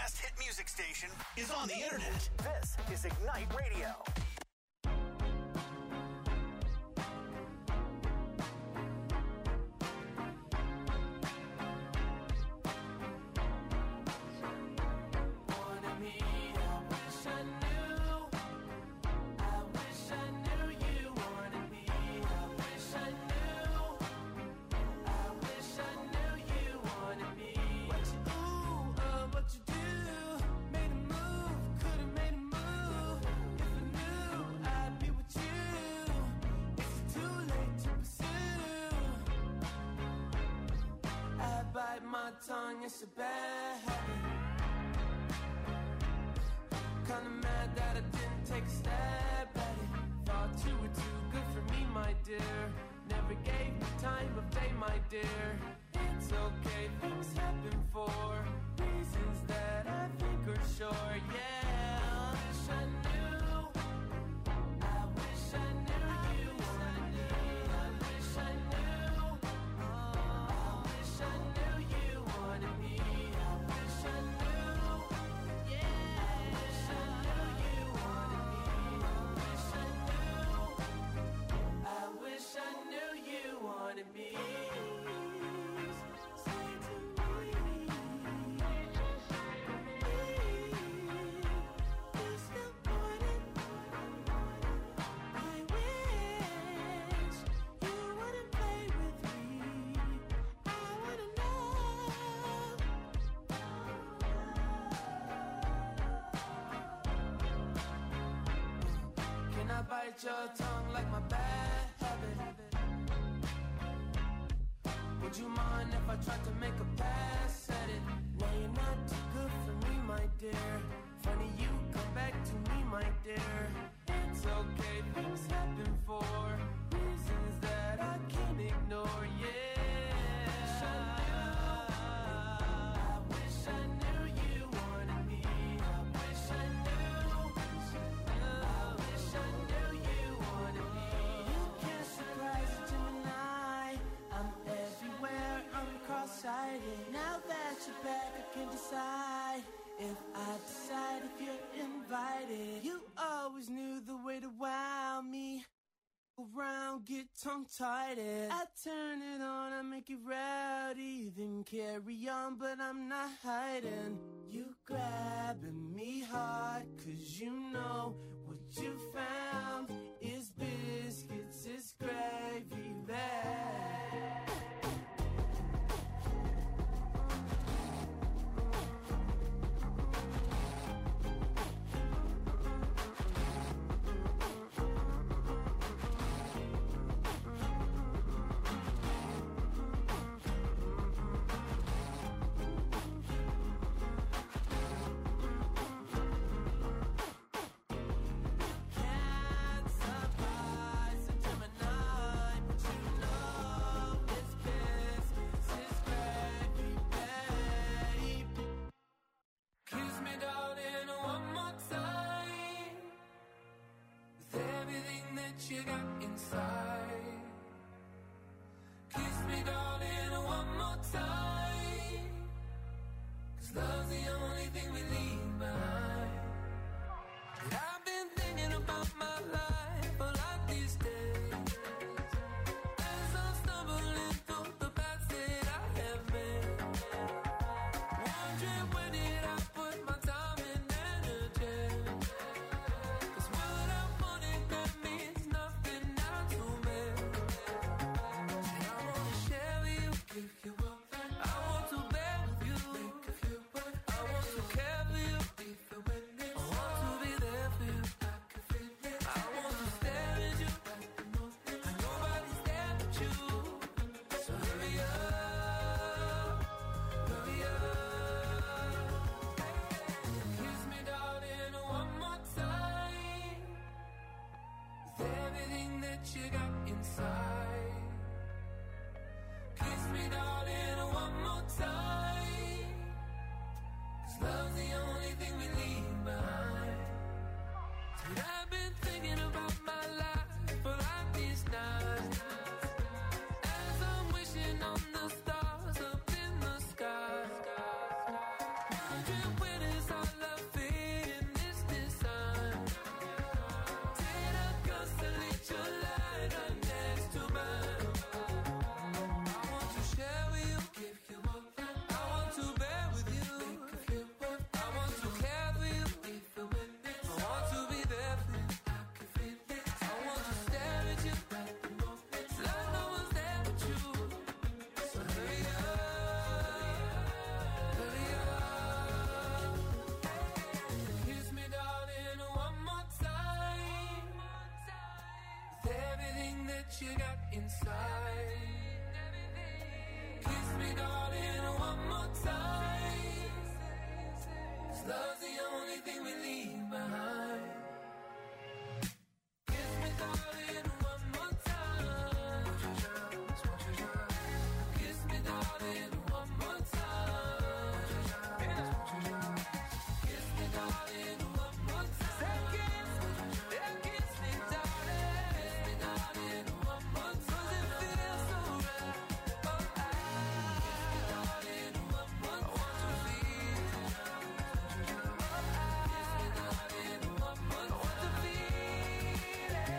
best hit music station is on the internet. This is Ignite Radio. Tongue, it's a bad habit. Kinda mad that I didn't take a stab at it. Thought you were too good for me, my dear. Never gave me time of day, my dear. It's okay, things happen for reasons that I think are sure, yeah. I wish I knew. I wish I knew you wanted me. I wish I knew. I wish I knew you wanted me. I wish I knew. Yeah. I wish I knew you wanted me. I wish I knew. I wish I knew you wanted me. Say to me, it's important. I wish you wouldn't play with me. I wanna know. Can I bite your tongue like my bad habit? Would you mind if I tried to make a pass at it? No, you're not too good for me, my dear. Funny you come back to me, my dear. It's okay, things happen for reasons that I can't ignore, yeah. I wish I knew you wanted me. I wish I knew. I wish I knew you wanted me. You can't surprise a Gemini. I'm everywhere, I'm cross-sighted. Now that you're back, I can decide if I decide if you're invited. You always knew the way to wow me. Around, get tongue-tied. I turn it on, I make it rowdy. Then carry on, but I'm not hiding. You grabbing me hard, 'cause you know what you found is biscuits, is gravy bag. You got inside. Kiss me, darling, one more time. 'Cause love's the only thing we leave behind. And I've been thinking about my life a lot these days. As I'm stumbling through the paths that I have made. Wondering where did I put my time and energy. 'Cause what I wanted, that means nothing now to me. And I wanna share with you, give you up. I want to bear with you, make you feel what I want to care for you, be the witness. I want to be there for you, I can feel it. I want to stare at you, like the most things. And nobody's there but you. So hurry up, hurry up. Kiss me, darling, one more time. With everything that you got inside. Kiss me, darling, one more time. 'Cause love's the only thing we leave behind. And I've been thinking about my life for like these nights. As I'm wishing on the stars up in the sky. Wondering where does you got inside. Kiss me, darling, one more time. 'Cause love's the only thing we leave behind. Kiss me, darling, one more time. Kiss me, darling, one more time. Kiss me, darling, one more time. Say kiss me, darling. Kiss me, darling, one more time. 'Cause it feels so right. Oh, kiss me, darling, one more time. I want to feel. Oh, kiss me, darling, one more time. I want to feel it.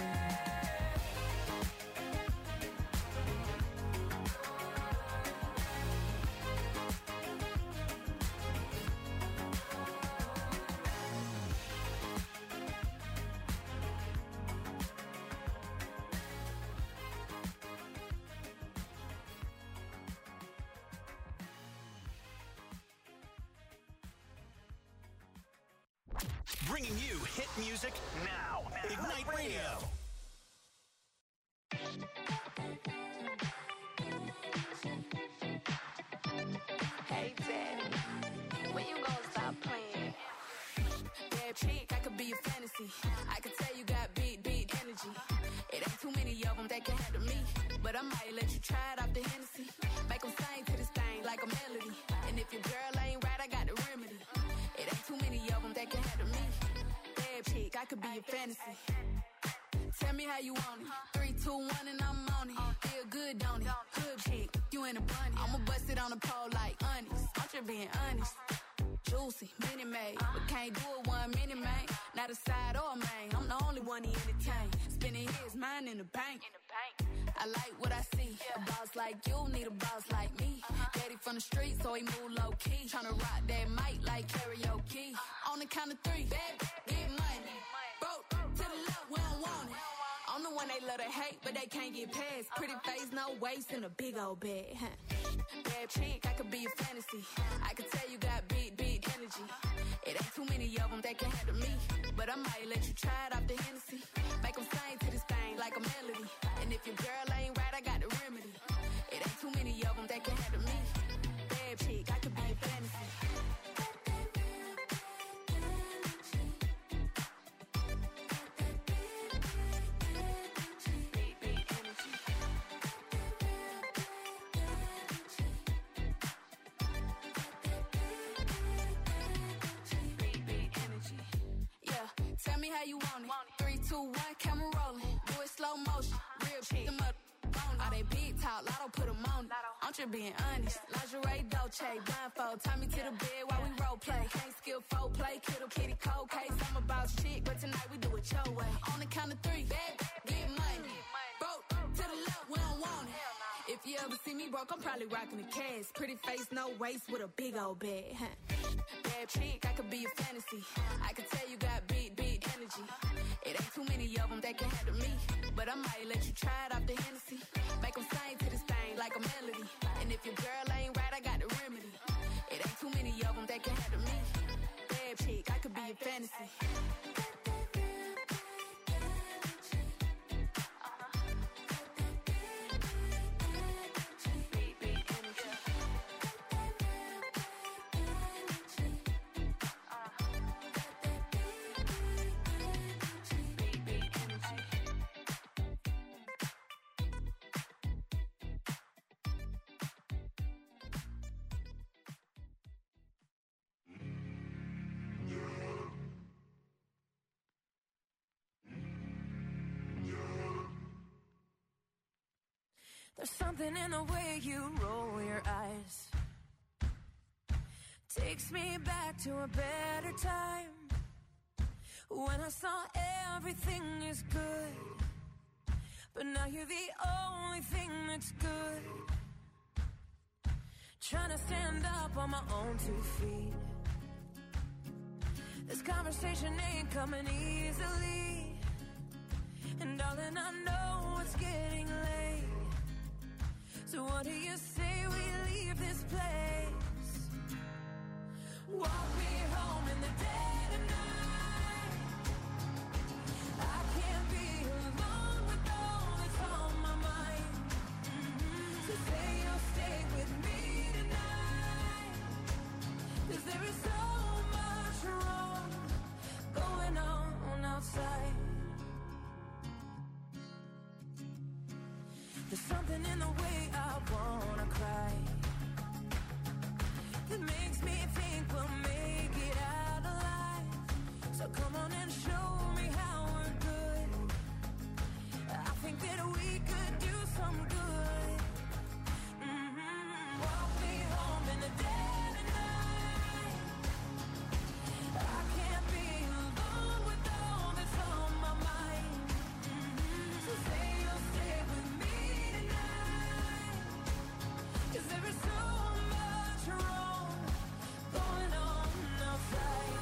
Bringing you hit music now. Ignite Radio. Hey, Daddy, when you gonna stop playing? Bad chick, I could be a fantasy. I could tell you got big energy. It ain't too many of them that can handle me. But I might let you try it off the Hennessy. Make them sing to this thing like a melody. And if your girl ain't right, I got the remedy. It ain't too many of them that can handle me. Bad chick, I could be a fantasy. Tell me how you want it. 3, 2, 1, and I'm on it. Feel good, don't it? Hood chick, you in a bunny. I'ma bust it on the pole like honest. I'm just being honest. Juicy, mini made, but can't do it 1 minute, man. Not a side or a main. I'm the only one he entertain. Spending his mind in the bank. I like what I see. A boss like you need a boss like me. Daddy from the street, so he move low key. Tryna rock that mic like karaoke. On the count of 3, baby, get money. Broke to the left, we don't want it. I'm the one they love to hate, but they can't get past. Pretty face, no waist, and a big old bag. Bad chick, I could be a fantasy. I could tell you got big energy. It ain't too many of them that can handle me. But I might let you try it off the Hennessy. Make them sing to this thing like a melody. And if your girl ain't right, I got the remedy. It ain't too many of them that can handle me. Bad chick, I could be a fantasy. Tell me how you want it. 3, 2, 1, camera rolling. Do it slow motion. Real chick. Them up on all they big talk. Lotto put them on it. I'm just being honest. Lingerie, Dolce, blindfold. Tie me to the bed while we role play. Can't skill folk play. Kittle kitty cold case. I'm a boss chick, but tonight we do it your way. On the count of 3, baby, get money. Broke to the left, we don't want it. If you ever see me broke, I'm probably rocking the cash. Pretty face, no waist, with a big old bag. Bad chick, I could be a fantasy. I could tell you got big energy. It ain't too many of them that can handle me. But I might let you try it off the Hennessy. Make them sing to this thing like a melody. And if your girl ain't right, I got the remedy. It ain't too many of them that can handle me. Bad chick, I could be a fantasy. There's something in the way you roll your eyes. Takes me back to a better time, when I saw everything is good. But now you're the only thing that's good. Trying to stand up on my own 2 feet. This conversation ain't coming easily. And darling, I know it's getting late. So what do you say we leave this place? Walk me home in the dead of night. I can't be alone with all that's on There's something in the way I wanna cry that makes me think we'll make it out alive. So come on and show me how we're good. I think that we could do some good. Walk me home in the dead of night. I can't be alone with all that's on my mind. So say you'll stay with me tonight. 'Cause there is so much wrong going on outside.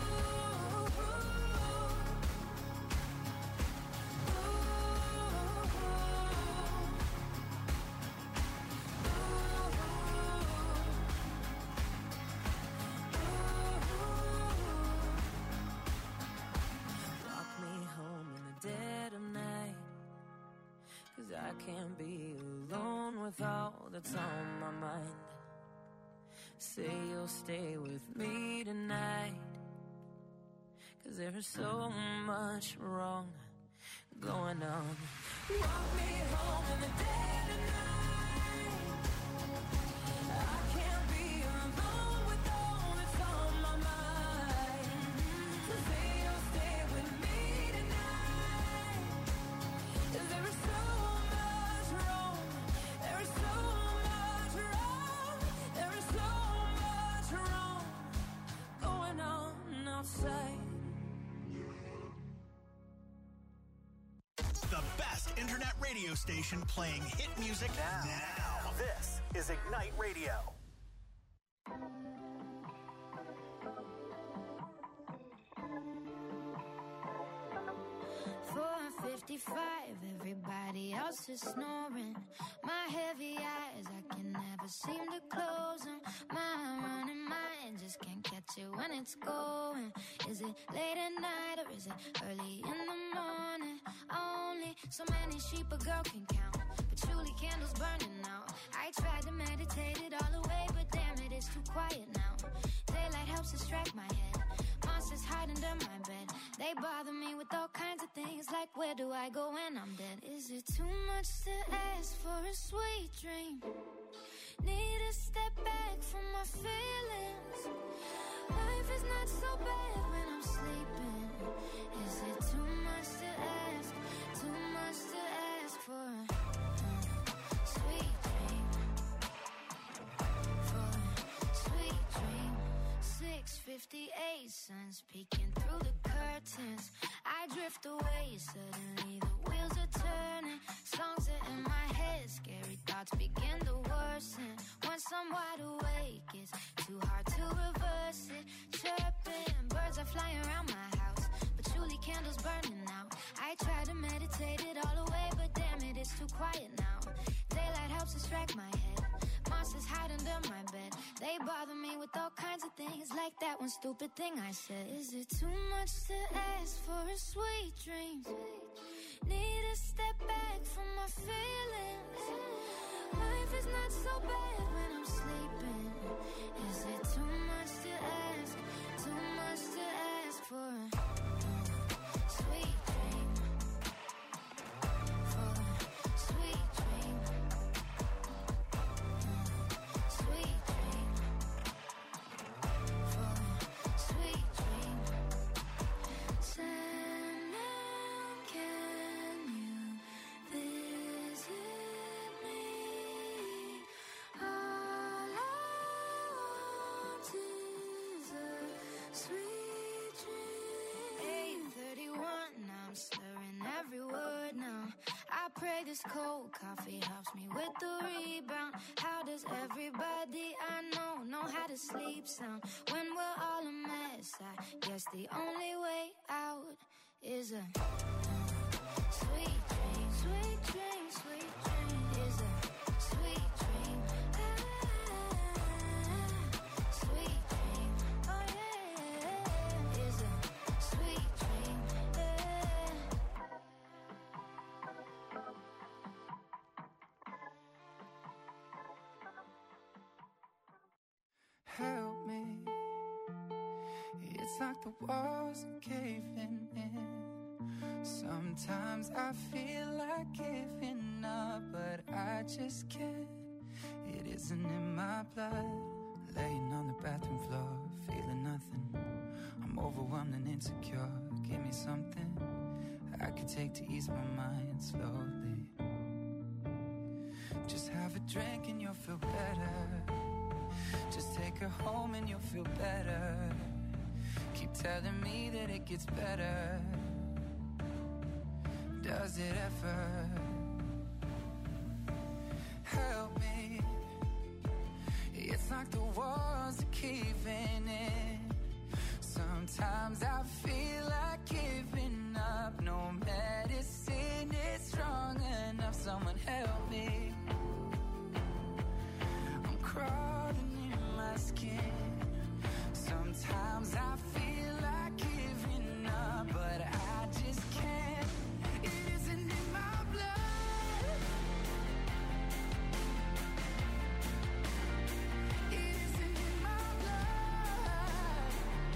Walk me home in the dead of night. 'Cause I can't be alone with all that's on my mind. Say you'll stay with me tonight. 'Cause there is so much wrong going on. Walk me home in the dead of night. I can't be alone with all that's on my mind. So say you'll stay with me tonight. 'Cause there is so much wrong. There is so much wrong. There is so much wrong going on outside. The best internet radio station playing hit music now. This is Ignite Radio. 4:55, everybody else is snoring. My heavy eyes, I can never seem to close them. My running mind just can't catch it when it's going. Is it late at night or is it early in the morning? Only so many sheep a girl can count. Patchouli candles burning out. I tried to meditate it all away, but damn it, it's too quiet now. Daylight helps distract my head. Monsters hide under my bed. They bother me with all kinds of things, like where do I go when I'm dead? Is it too much to ask for a sweet dream? Need to step back from my feelings. Life is not so bad when I'm sleeping. Is it too much to ask? Too much to ask for a sweet dream? For a sweet dream. 6:58, sun's peeking through the curtains. I drift away, suddenly the wheels are turning. Songs are in my head, scary thoughts begin to worsen. Once I'm wide awake, it's too hard to reverse it. Chirping, birds are flying around my house, patchouli candles burning out. I try to meditate it all away, but damn it, it's too quiet now. Daylight helps distract my head. Monsters hide under my bed. They bother me with all kinds of things, like that one stupid thing I said. Is it too much to ask for a sweet dream? Need to step back from my feelings. Life is not so bad when I'm sleeping. Is it too much to ask? Too much to ask for a sweet dream? For a sweet dream. Sweet dream. For a sweet dream. Sandman, can you visit me? All I want is a sweet dream. 8:31, I'm slurring every word now. I pray this cold coffee helps me with the rebound. How does everybody I know how to sleep sound? When we're all a mess, I guess the only way out is a sweet dream. Sweet dream, sweet dream is a sweet dream. Sweet dream, oh yeah, is a sweet dream. Help me, it's It's like the walls are caving in. Sometimes I feel like giving up, but I just can't. It isn't in my blood. Laying on the bathroom floor, feeling nothing. I'm overwhelmed and insecure. Give me something I could take to ease my mind slowly. Just have a drink and you'll feel better. Just take her home and you'll feel better. Keep telling me that it gets better. Does it ever? Help me. It's like the walls are caving in. Sometimes I feel like giving up. No medicine is strong enough. Someone help me. I'm crawling in my skin. Sometimes I feel like giving up, but I just can't. It isn't in my blood. It isn't in my blood.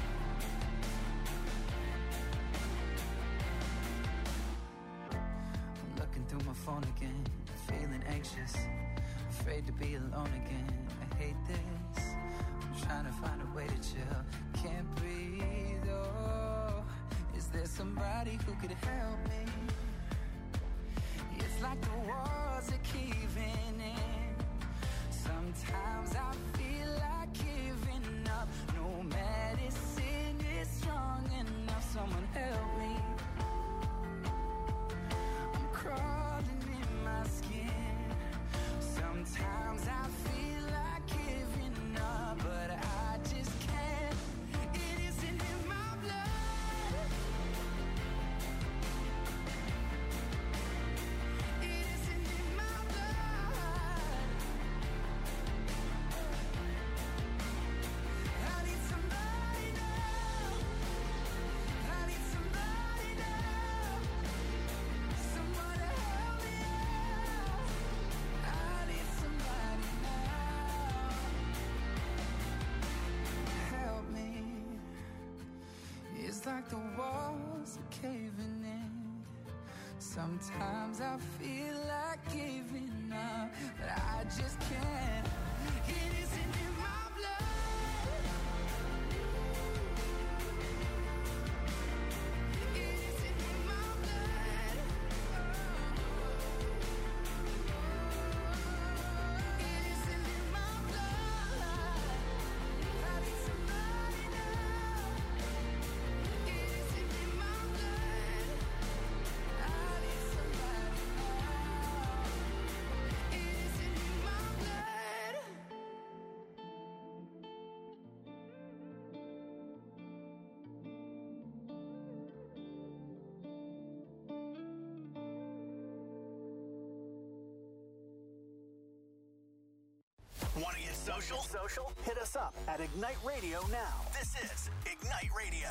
I'm looking through my phone again, feeling anxious, afraid to be alone again. I hate this. I'm trying to find a way to chill. Can't breathe, oh. Is there somebody who could help me? It's like the walls are caving in. Sometimes I feel like giving up. No medicine is strong enough. Someone help me. I'm crawling in my skin. Sometimes I feel like giving up, but I just can't. It isn't in my blood. It isn't in my blood. I need somebody now. I need somebody now. Someone to help me out. I need somebody now. Help me. It's like the walls are caving in. Sometimes I feel like giving up, but I just can't. It isn't in my blood. It isn't in my blood. It isn't in my blood. I need somebody now. It isn't in my blood. I need somebody now. It isn't in my blood. Want to get social? Hit us up at Ignite Radio now. This is Ignite Radio.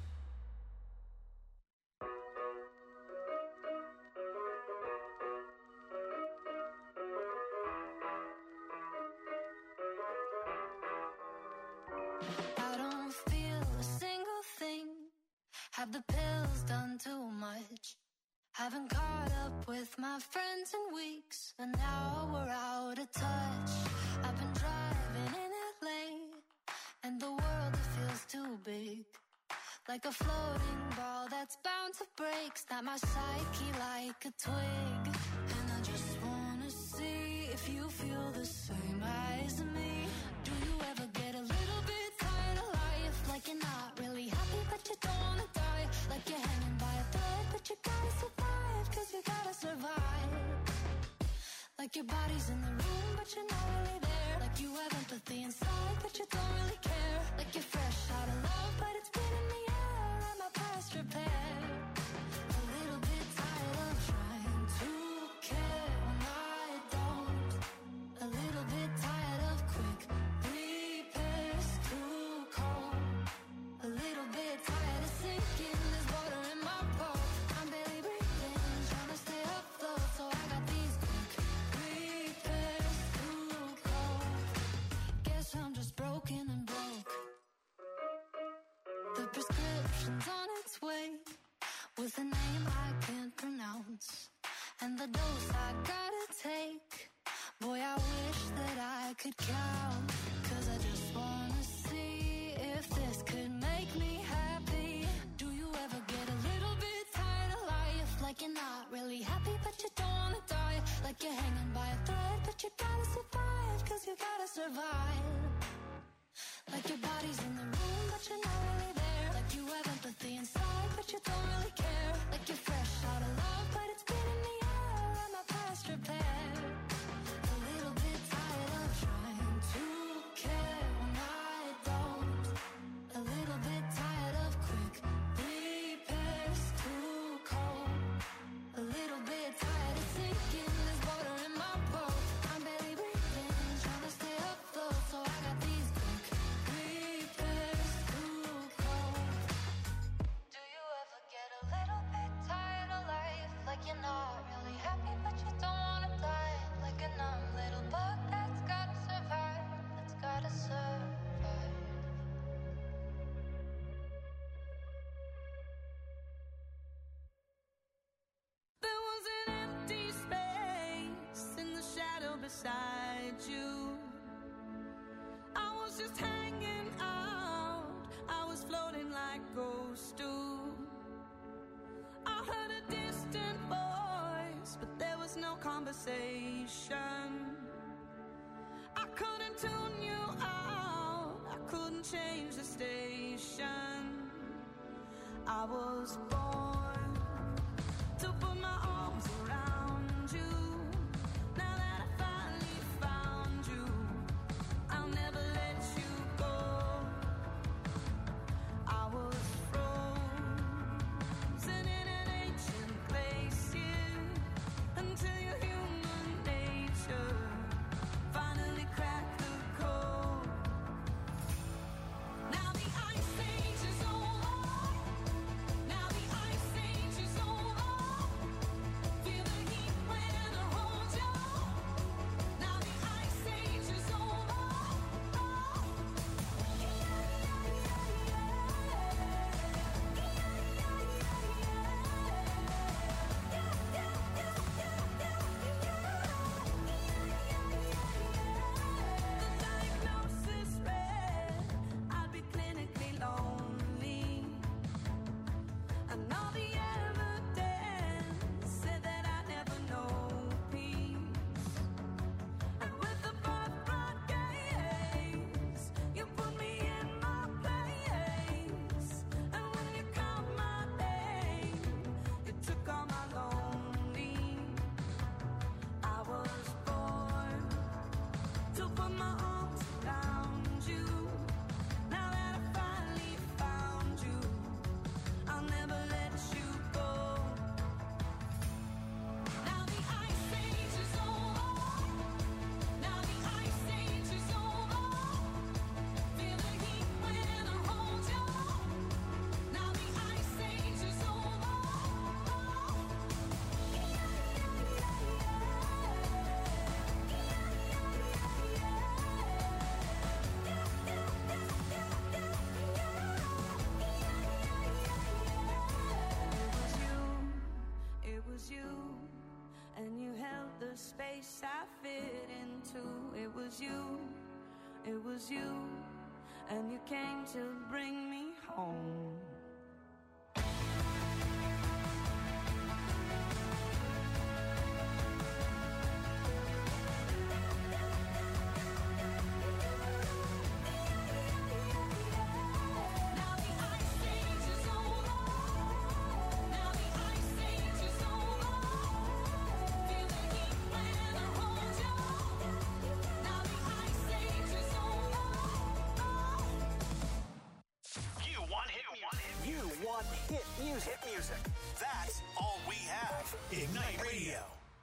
I don't feel a single thing. Have the pills done too much? Haven't caught up with my friends in weeks, and now we're out of touch. I've been driving in LA, and the world it feels too big. Like a floating ball that's bound to break. Snap my psyche like a twig. And I just wanna see if you feel the same as me. Do you ever get a little bit tired of life? Like you're not really happy but you don't wanna die. Like you're hanging by a thread but you gotta survive. Cause you gotta survive. Like your body's in the room but you're not really there. Like you have empathy inside but you don't really care. Like you're fresh out of love but it's been in the air. And my past repair. A little bit tired of trying to care when I don't. A little bit tired of quick repairs too cold. A little bit tired of sinking. There's water in my boat. I'm barely breathing, trying to stay afloat. So I got these quick repairs. prescription's on its way, with a name I can't pronounce, and the dose I gotta take. Boy, I wish that I could count, 'cause I just wanna see if this could make me happy. Do you ever get a little bit tired of life, like you're not really happy but you don't wanna die, like you're hanging by a thread but you gotta survive, 'cause you gotta survive. Like your body's in the room but you're not really there, like you have empathy inside but you don't really care, like you're fresh out of love but it's been in the air and my past repair. A little bit tired of trying to care when I don't, a little bit tired of quick repairs, too cold, a little bit tired of sinking, there's water in my boat, I'm barely breathing, trying to stay afloat, so I got these quick repairs, too cold. Do you ever get a little bit tired of life, like you're not really happy but you don't wanna die, like a numb little bug that's gotta survive, that's gotta survive. There was an empty space in the shadow beside you. I was just hanging out, I was floating like ghosts do. I heard a distant voice, but there was no conversation. I couldn't tune you out, I couldn't change the station. I was born to put my arms around you. Now that I finally found you, I'll never let you go. I was frozen in an ancient glacier until your human nature finally cracked the code. Now the ice age is over. Now the ice age is over. Feel the heat when I hold you. Now the ice age is over. The diagnosis read I'd be clinically lonely, and all the evidence said that I'd never know peace. And with the birthright gaze, you put me in my place. And when you called my name, you took all my lonely. I was born to put my arms around you. Now that I finally found you, I'll never let you go. Now the ice age is over. Now the ice age is over. Feel the heat when I hold you. Now the ice age is over. It was you, and you held the space I fit into. It was you, and you came to bring me home. Now the ice age is over. Now the ice age is over. Feel the heat when I hold you. Now the ice age is over. You want hit music. You want hit music. Hit music. That's all we have. Ignite Radio.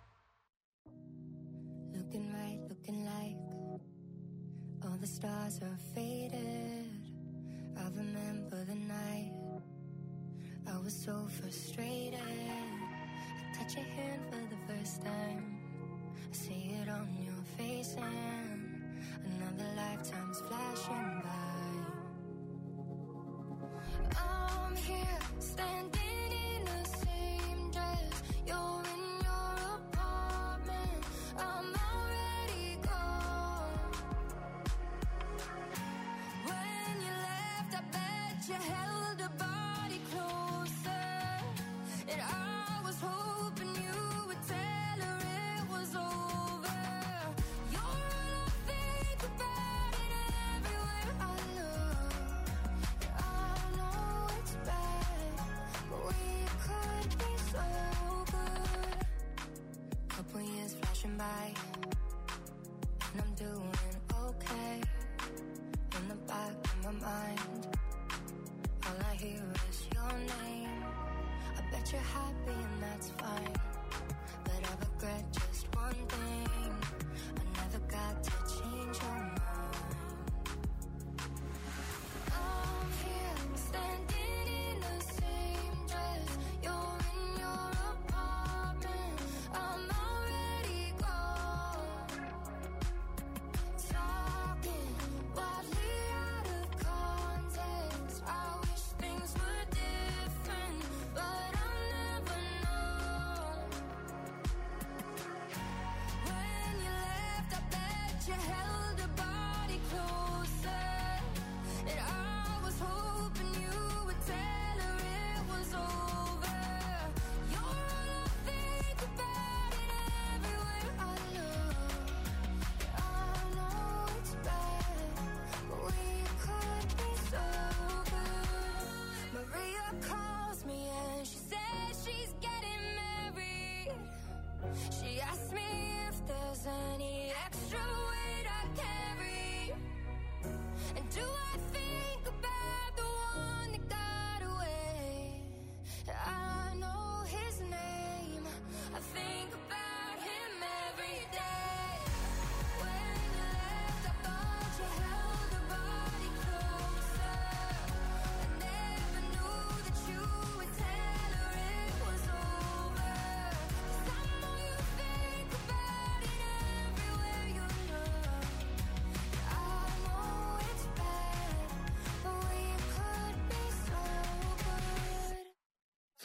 Looking right, looking like all the stars are faded. I remember the night I was so frustrated. I touch your hand for the first time. I see it on your face and another lifetime's flashing by.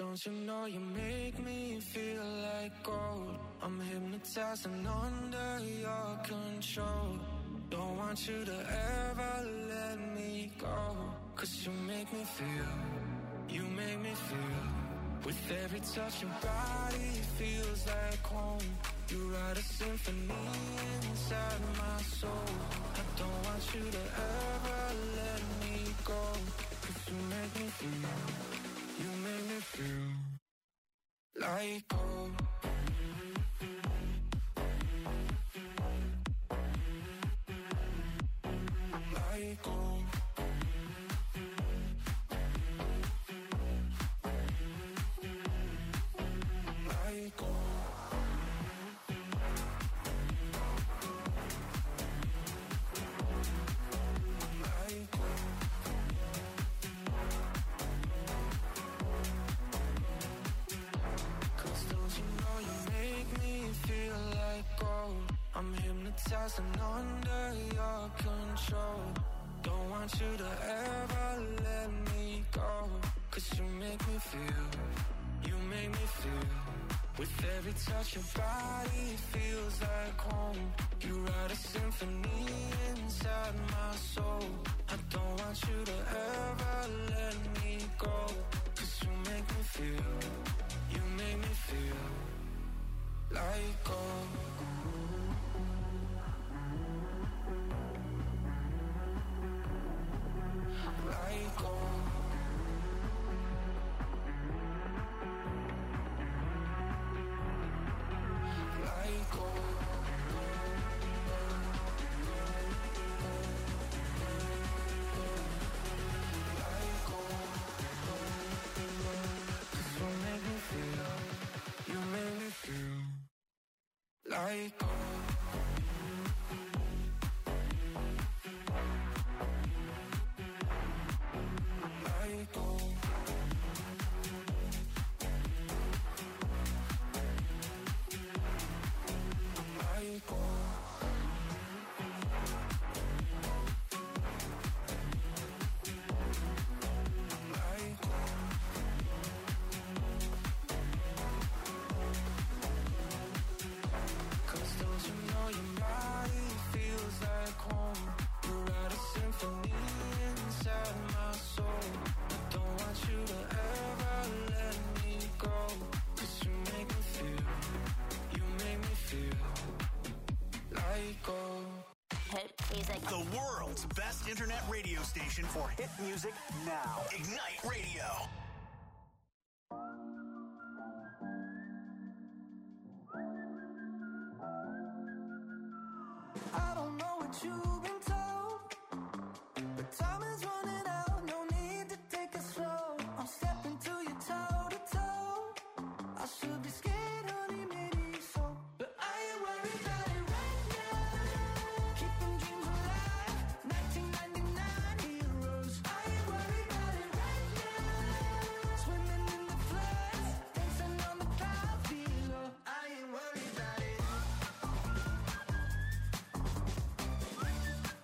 don't you know you make me feel like gold? I'm hypnotized and under your control. Don't want you to ever let me go. 'Cause you make me feel, you make me feel. With every touch your body feels like home. You write a symphony inside my soul. I don't want you to ever let me go. 'Cause you make me feel, you make me feel like gold. Like gold. Like gold. I'm hypnotized and under your control. Don't want you to ever let me go. 'Cause you make me feel, you make me feel. With every touch your body feels like home. You write a symphony inside my soul. I don't want you to ever let me go. 'Cause you make me feel, you make me feel like gold. Like gold. Like gold. Like gold. 'Cause you make me feel, you make me feel like gold. Like gold. Like gold. Like gold. 'Cause don't you know your body feels like home? You write a symphony inside my soul. I don't want you to ever let me go. 'Cause you make me feel, you make me feel like gold. Hit music. The world's best internet radio station for hit music now. Ignite Radio. I don't know what you've been told, but time is running out. No need to take it slow. I'm stepping to you toe to toe. I should be scared, honey, maybe so, but I ain't worried about it right now. Keeping dreams alive, 1999 heroes. I ain't worried about it right now. Swimming in the floods, dancing on the clouds below. I ain't worried about it.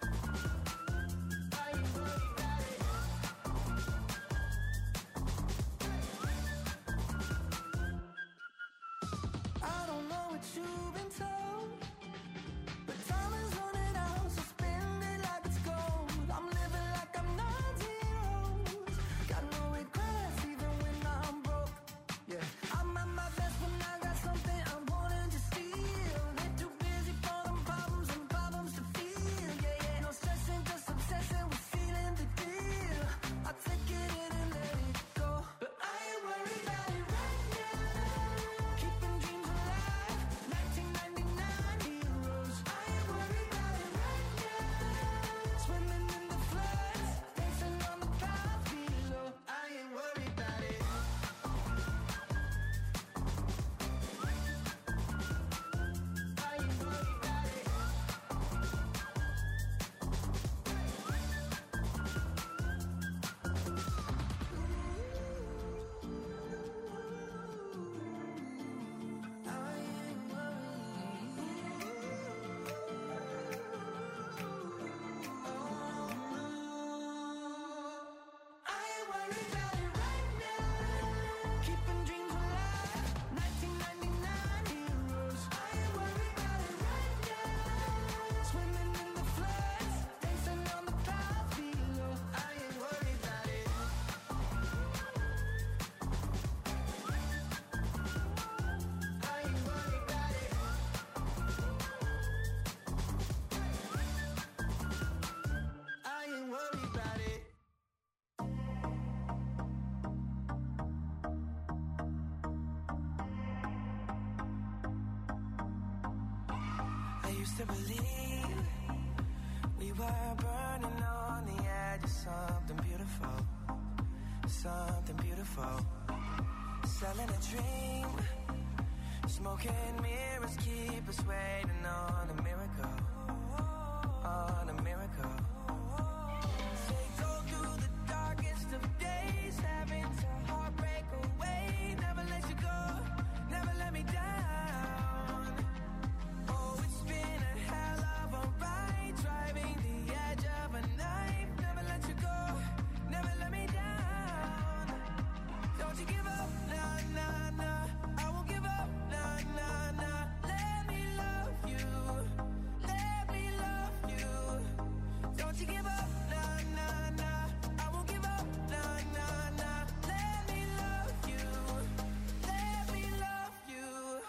used to believe we were burning on the edge of something beautiful, something beautiful. Selling a dream, smoking mirrors keep us waiting on a miracle, on a miracle. Say go through the darkest of days, having to heartbreak away. Never let you go, never let me down. Oh, it's been a hell of a ride, driving the edge of a knife. Never let you go, never let me down. Don't you give up, nah, nah, nah. I won't give up, nah, nah, nah. Let me love you, let me love you. Don't you give up, nah, nah, nah. I won't give up, nah, nah, nah. Let me love you, let me love you.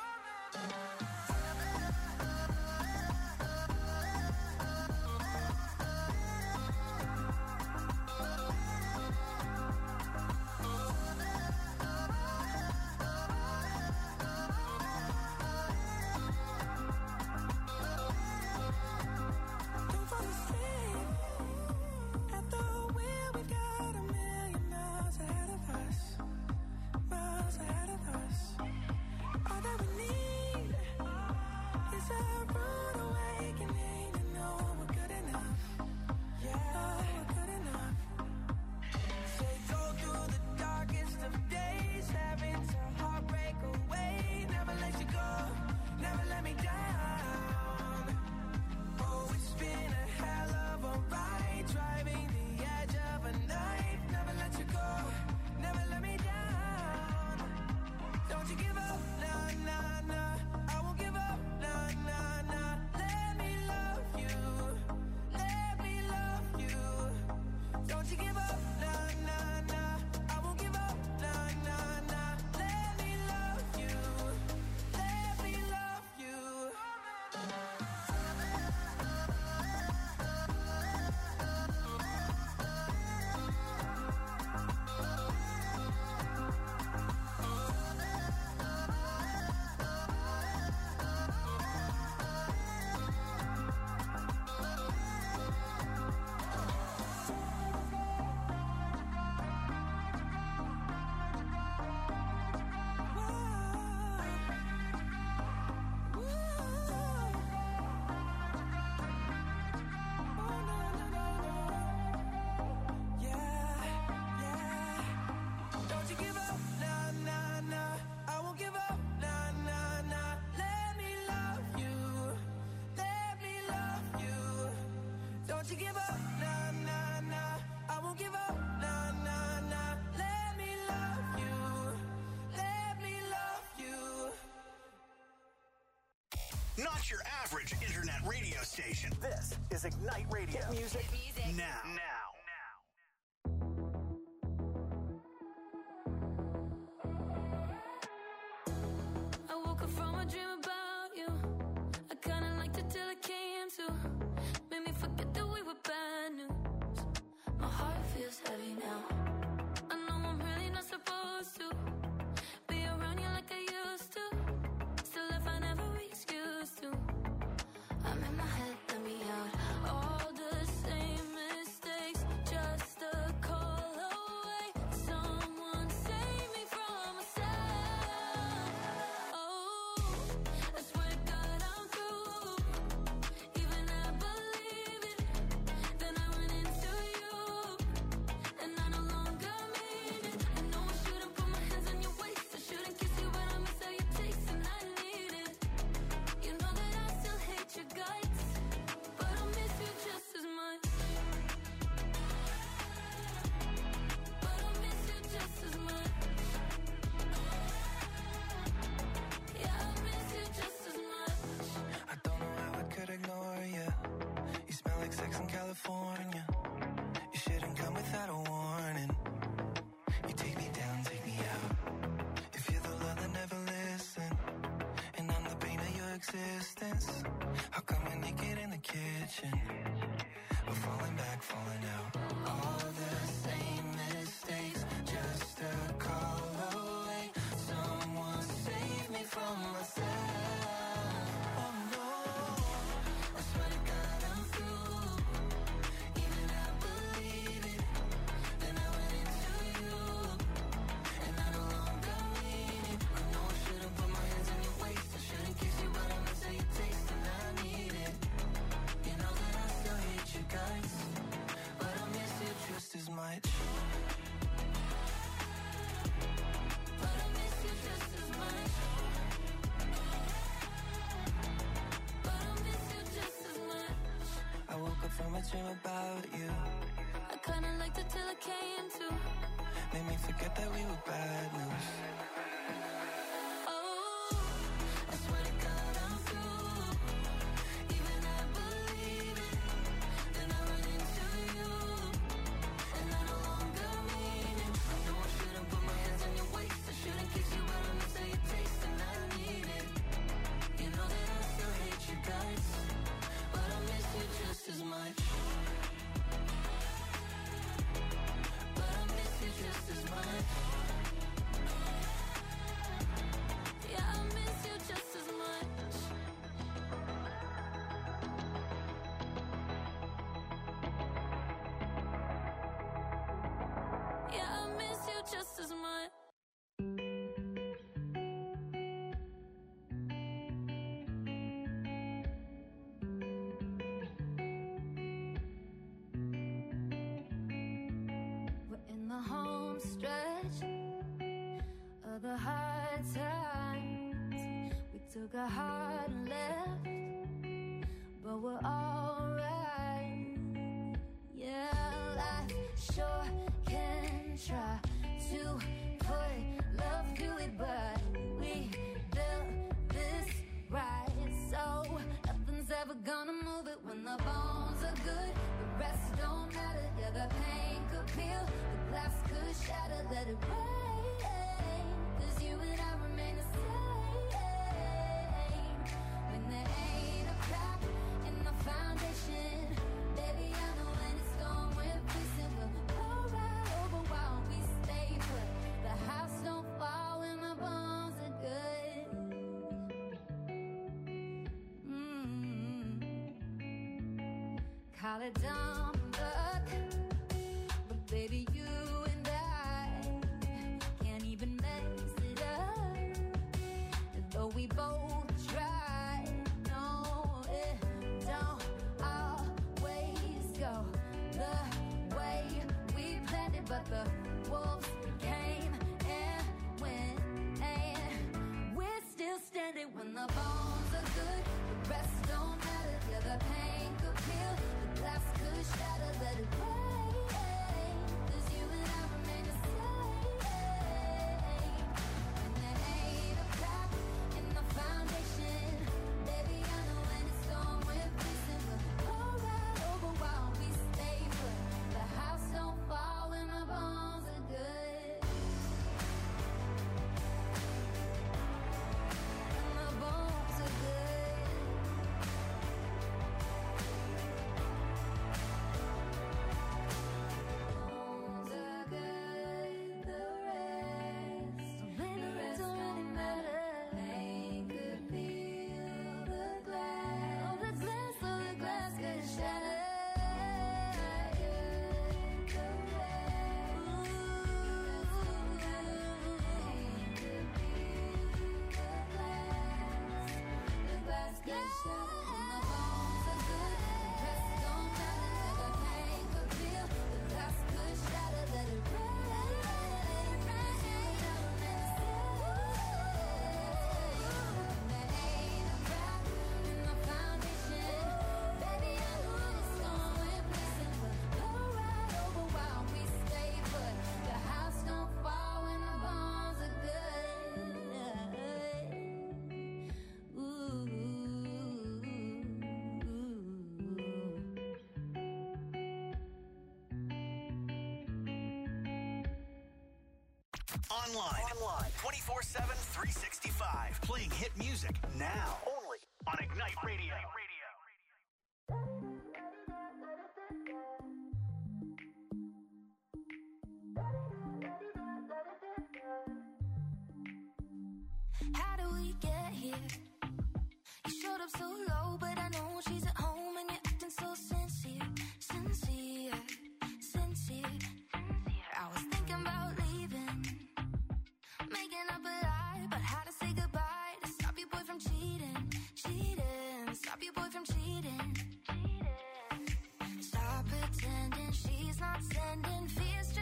Don't fall asleep at the wheel. We've got a million miles ahead of us, miles ahead of us. All that we need is a rude awakening to know we're good enough. Yeah, we're good enough. Say go through the darkest of days, having to heartbreak away. Never let you go, never let me down. Oh, it's been a hell of a ride, driving the edge of a knife. Never let you go, never let me down. Don't you give up, nah, nah, nah. I won't give up, nah, nah, nah. Let me love you, let me love you. Don't you give up, nah, nah, nah. I won't give up, nah, nah, nah. Let me love you, let me love you. Don't you give up, nah, nah, nah. I won't give up, nah, nah, nah. Let me love you, let me love you. Don't you give up, nah, nah, nah. I won't give up, nah, nah, nah. Let me love you, let me love you. Not your average internet radio station. This is Ignite Radio. Hit music now. I woke up from a dream about you. I kinda liked it till it came to. Made me forget that we were bad news. My heart feels heavy now. I know I'm really not supposed to be around you like I used to. Still if I never excuse to. I'm in my head, let me out. All the same mistakes, just a call away. Someone save me from myself. Oh, I swear to God I'm through. Even I believe it. Then I went into you, and I no much. But I miss you just as much. But I miss you just as much. I woke up from a dream about you. I kinda liked it till it came to. Made me forget that we were bad news. Oh, I swear to God I'm through. Even I believe it. Then I run into you, and I no longer mean it. I know I shouldn't put my hands on your waist. I shouldn't kiss you, but I miss how you taste, and I need it. You know that I still hate you guys, but I miss you just as much. But I miss you just as much. Yeah, I miss you just as much. Yeah, I miss you just as much. We're in the home stretch of the hard times. We took a hard left, but we're alright. Yeah, life sure can try to put love to it, but we built this right, so nothing's ever gonna move it. When the bones are good, the rest don't matter. Yeah, the pain could peel, the glass could shatter. Let it rain, 'cause you and I remain the same. When there ain't a crack in the foundation, baby, I know when it's gone, we're facing. We'll go right over while we stay put. The house don't fall when the bones are good. Call it dumb luck, but baby, you and I can't even mess it up. Though we both try, no, it don't always go the way we planned it. But the wolves came and went, and we're still standing. When the bones are good, the rest don't matter. Yeah, the pain could peel, the glass could shatter. Let it rain, 'cause you and I remain the same. When there ain't a crack in the foundation, baby, I know when it's gone, we're facing. We'll go right over while we stay put. The house don't fall when the bones are good. When the bones are good. Bones are good, the rest don't really matter. Pain could peel the glass, oh, the glass could shatter. The glass could shatter. When the bones are good, the rest don't matter. The pain could peel, the glass could shatter. Let it rain, cause you and I remain the same. There ain't a crack in the foundation, baby, I know when it's gone, we're facing. We'll go right over while we stay put. The house don't fall when the bones are good. Online. 24/7, 365. Playing hit music now. Only on Ignite Radio. How do we get here? You showed up so low, but I know she's at home and you're acting so sincere. I was thinking about leaving, making up a lie about how to say goodbye to stop your boy from cheating. Stop your boy from cheating. Stop pretending she's not sending fears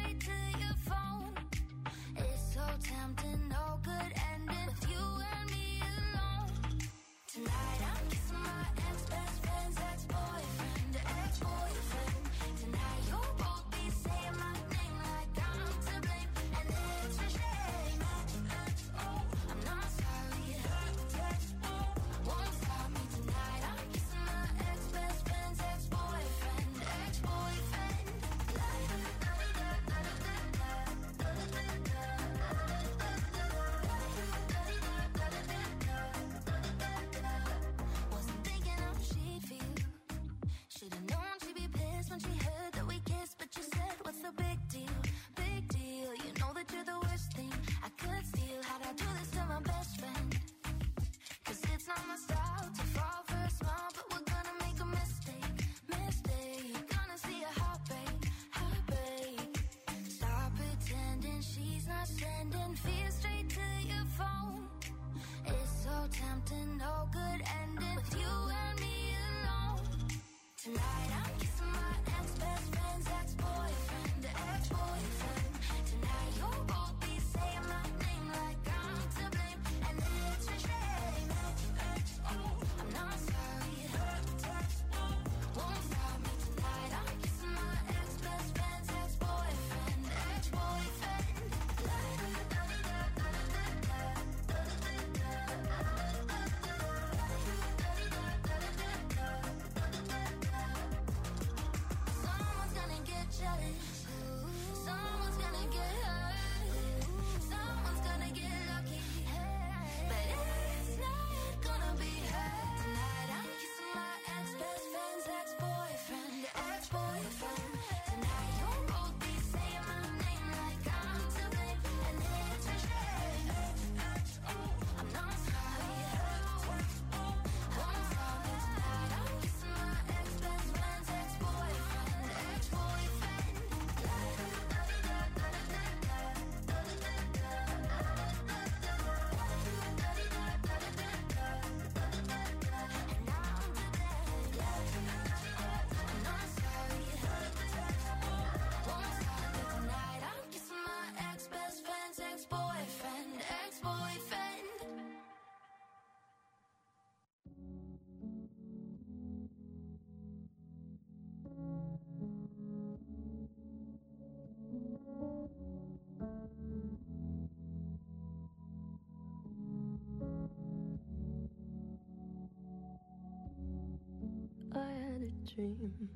dream.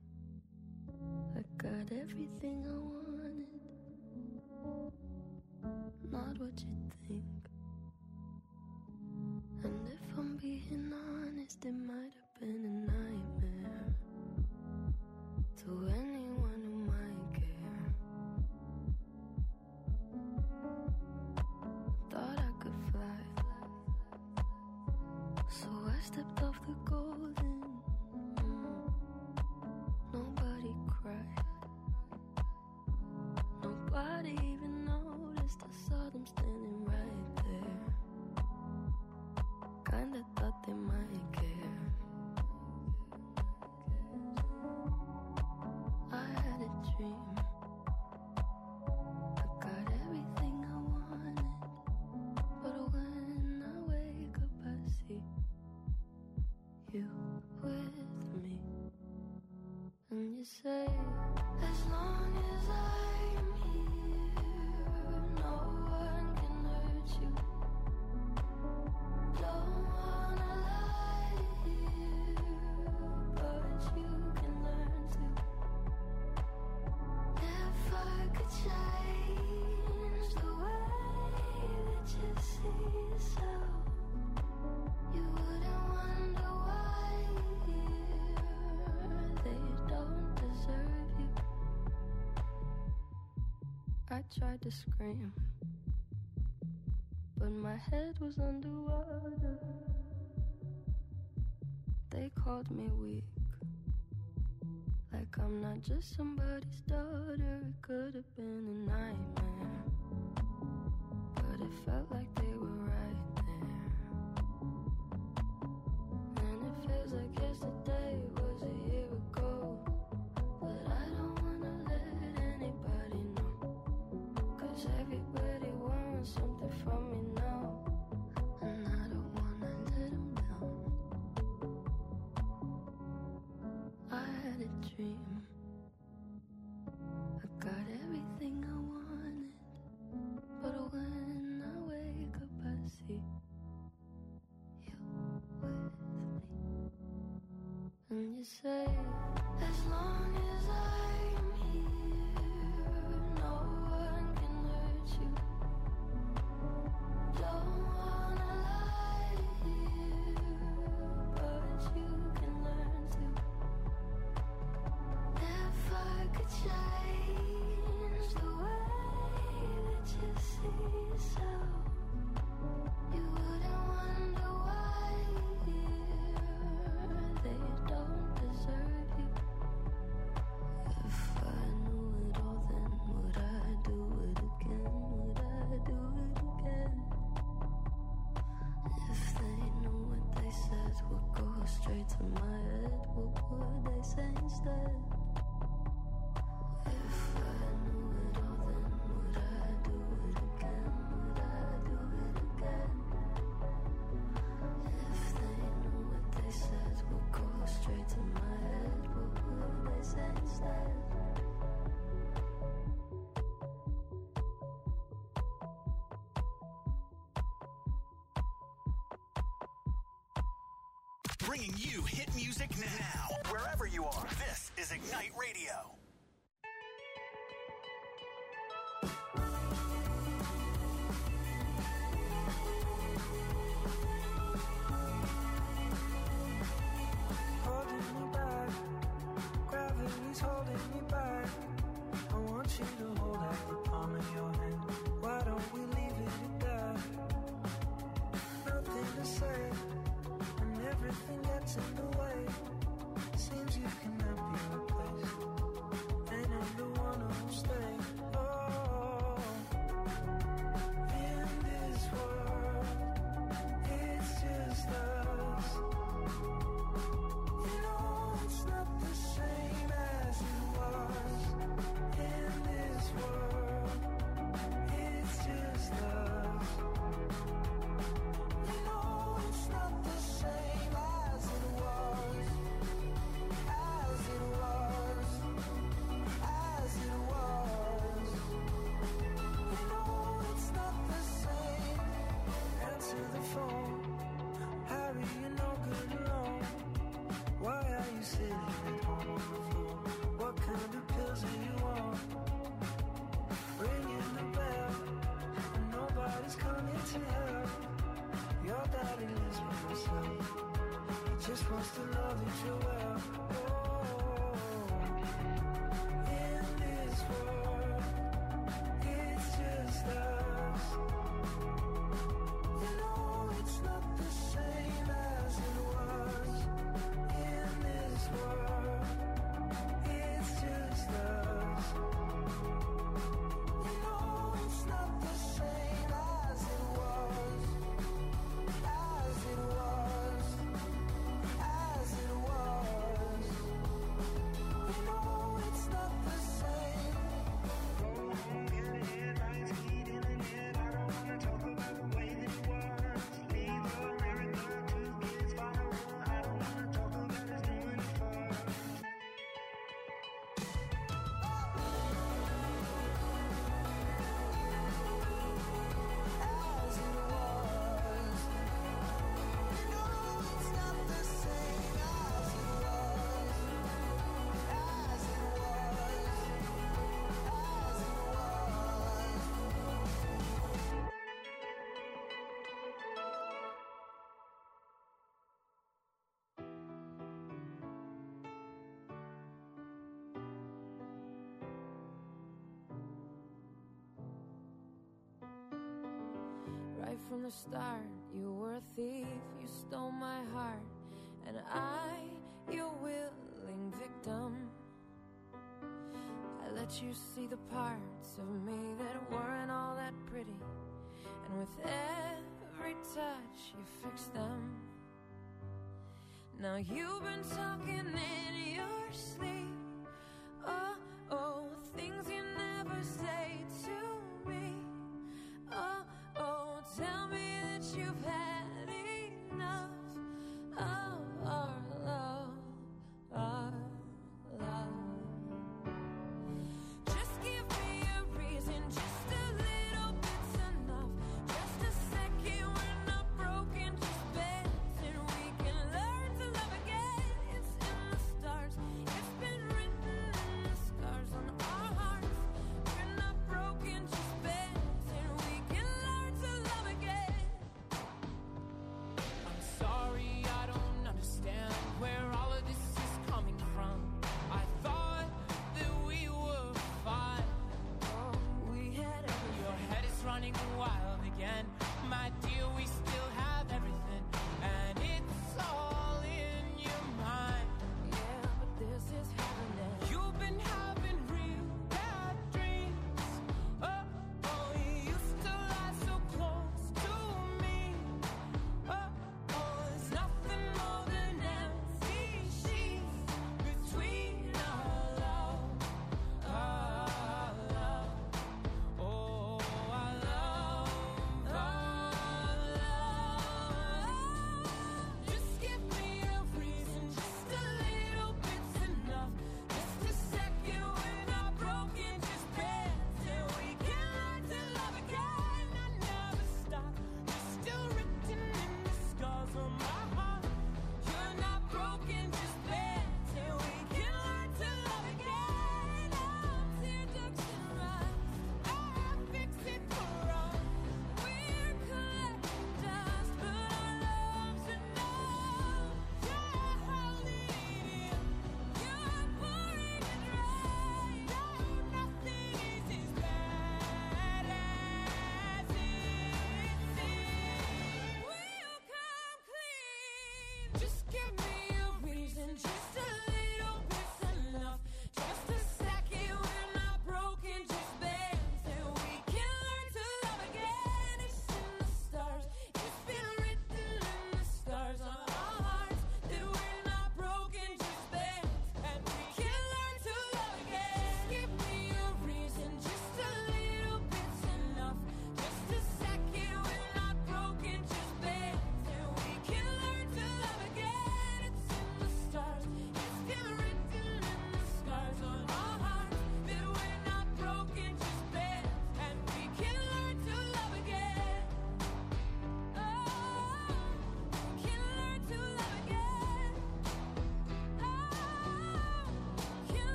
I got everything I wanted, not what you think. And if I'm being honest, it might have been a nightmare to anyone who might care. Thought I could fly, so I stepped off the golden. Nobody cried, nobody even noticed. I saw them standing right there. Kinda thought they might care. I had a dream, I got everything I wanted, but when I wake up I see you with me. And you say, as long as I'm here, no one can hurt you. Don't wanna lie here, but you can learn to. If I could change the way that you see yourself, you wouldn't wonder why they don't deserve you. I tried to scream, but my head was underwater. They called me weak, like I'm not just somebody's daughter. It could have been a nightmare, but it felt like they were right there. And it feels like yesterday was a year ago, but I don't wanna let anybody know, 'cause everybody wants something from me now, and I don't wanna let them down. I had a dream, I got everything I wanted, but when I wake up I see you with me. And you say, as long as I'm here, no one can hurt you. Don't wanna lie here, but you can learn to. If I could change the way that you see yourself, you wouldn't wonder why they don't deserve you. If I knew it all, then would I do it again? Would I do it again? If they knew what they said would go straight to my head, what would they say instead? If I knew it all, then would I do it again? Would I do it again? If they knew what they said would go straight to my head, what would they say instead? Bringing you hit music now. Wherever you are, this is Ignite Radio. Holding me back, gravity's holding me back. I want you to hold out the palm of your hand. Why don't we leave it at that? Nothing to say, and everything gets in the way. Seems you cannot be replaced. lives by himself. He just wants to know that you're well. In this world, it's just us. You know it's not the same as it was. In this world, it's just us. You know it's not the same as it was. As it was. As it was. You know it's not the same. Get the headlights, heat in the net. I don't wanna talk about the way that it was. Leave America, 2 kids follow. I don't wanna talk about us doing it first. As it was. You know it's not the same as it was. As it was. As it was. Right from the start, you were a thief, you stole my heart, and I, your willing victim. I let you see the parts of me that weren't all that pretty, and with every touch you fixed them. Now you've been talking in your sleep. Oh, oh, things you never say to me. Oh, oh, tell me that you've had enough of our love, our love. Just give me a reason, just a little bit's enough. Just a second, we're not broken, just bends, and we can learn to love again. It's in the stars, it's been written in the scars on our hearts. We're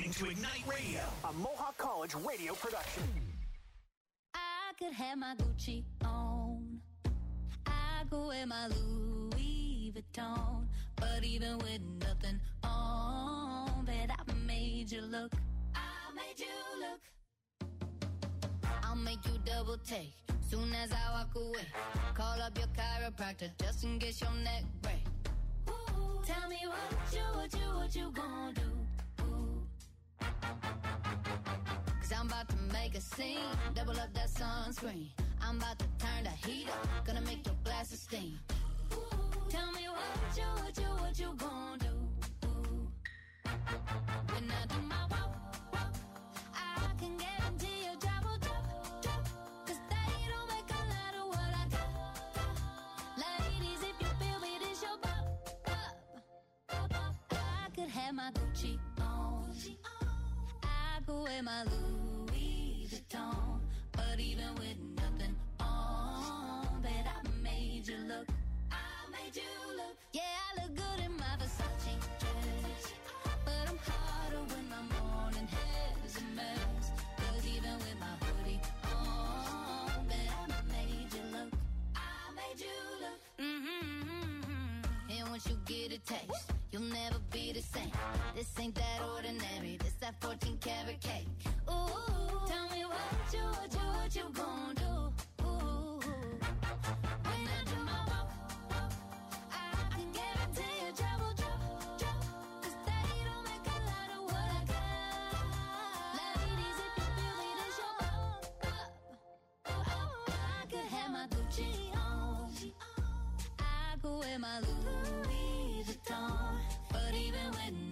listening to Ignite Radio, a Mohawk College radio production. I could have my Gucci on. I could wear my Louis Vuitton. But even with nothing on, bet I made you look. I made you look. I'll make you double take soon as I walk away. Call up your chiropractor just in case your neck break. Ooh, tell me what you gonna do? Ooh. Cause I'm about to make a scene, double up that sunscreen. I'm about to turn the heat up, gonna make your glasses steam. Ooh, tell me what you gonna do? Ooh. When I do my walk, I can guarantee your job will drop. Cause they don't make a lot of what I got. Ladies, if you feel me, this your pop. I could have my Gucci on. I could wear my Louis Vuitton. But even with nothing on, bet I made you look. I made you look. Yeah, I look good in my Versace dress. But I'm hotter when my morning hair is a mess. Cause even with my hoodie on, bet I made you look. I made you look. And once you get a taste, you'll never be the same. This ain't that ordinary, this that 14 karat cake. Ooh, tell me what you gonna do? Ooh, when I do my walk, I can guarantee your job will drop. Cause they don't make a lot of what I got. Ladies, if you feel me, this your I could have my Gucci on. I could wear my Louis Vuitton. But even with